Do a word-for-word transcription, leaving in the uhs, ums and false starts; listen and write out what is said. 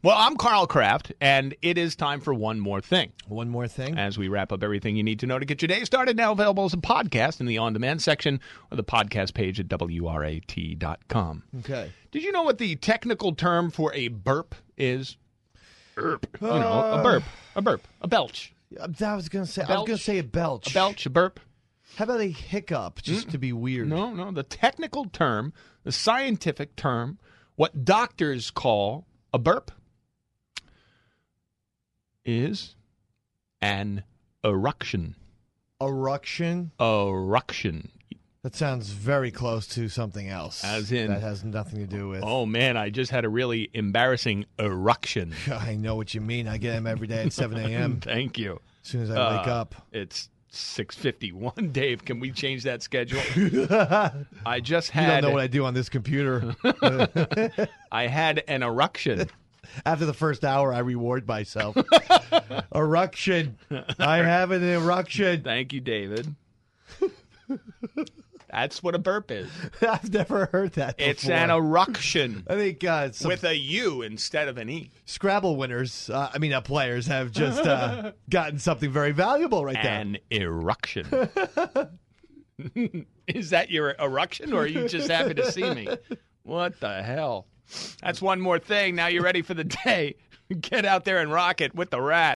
Well, I'm Carl Kraft, and it is time for One More Thing. One more thing? As we wrap up everything you need to know to get your day started, now available as a podcast in the on-demand section or the podcast page at W R A T dot com. Okay. Did you know what the technical term for a burp is? Burp. You know, a burp. A burp. A belch. I was going to say, I was Belch? going to say a belch. A belch, a burp. How about a hiccup, just Mm. to be weird? No, no. The technical term, the scientific term, what doctors call a burp is an eruction. Eruction? Eruction. That sounds very close to something else. As in- That has nothing to do with... Oh, man, I just had a really embarrassing eruction. I know what you mean. I get them every day at seven a.m. Thank you. as soon as I wake Uh, up. It's six fifty-one, Dave. Can we change that schedule? I just You had don't know what I do on this computer. I had an eruction. After the first hour, I reward myself. Eruction. I have an eruction. Thank you, David. That's what a burp is. I've never heard that before. It's an eruction I think uh, some with a U instead of an E. Scrabble winners, uh, I mean, uh, players have just uh, gotten something very valuable right there. An eruction. Is that your eruction, or are you just happy to see me? What the hell? That's one more thing. Now you're ready for the day. Get out there and rock it with the rat.